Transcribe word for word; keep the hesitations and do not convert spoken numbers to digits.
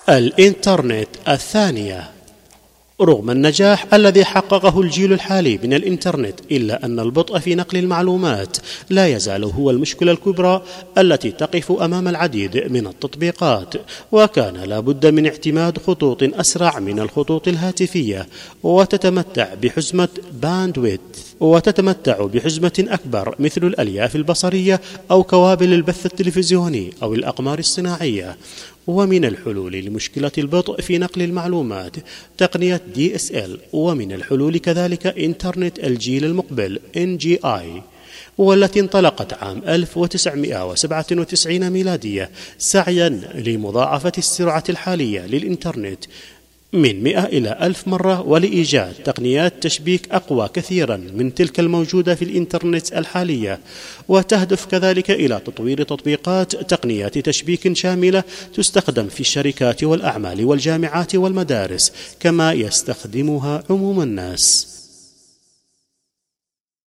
الإنترنت الثانية. رغم النجاح الذي حققه الجيل الحالي من الإنترنت، إلا أن البطء في نقل المعلومات لا يزال هو المشكلة الكبرى التي تقف أمام العديد من التطبيقات، وكان لا بد من اعتماد خطوط أسرع من الخطوط الهاتفية، وتتمتع بحزمة باندويث وتتمتع بحزمة أكبر مثل الألياف البصرية أو كوابل البث التلفزيوني أو الأقمار الصناعية. ومن الحلول لمشكلة البطء في نقل المعلومات تقنية دي إس إل، ومن الحلول كذلك إنترنت الجيل المقبل إن جي آي، والتي انطلقت عام ألف وتسعمائة وسبعة وتسعين ميلادية سعيا لمضاعفة السرعة الحالية للإنترنت من مئة إلى ألف مرة، ولإيجاد تقنيات تشبيك أقوى كثيرا من تلك الموجودة في الإنترنت الحالية، وتهدف كذلك إلى تطوير تطبيقات تقنيات تشبيك شاملة تستخدم في الشركات والأعمال والجامعات والمدارس، كما يستخدمها عموم الناس.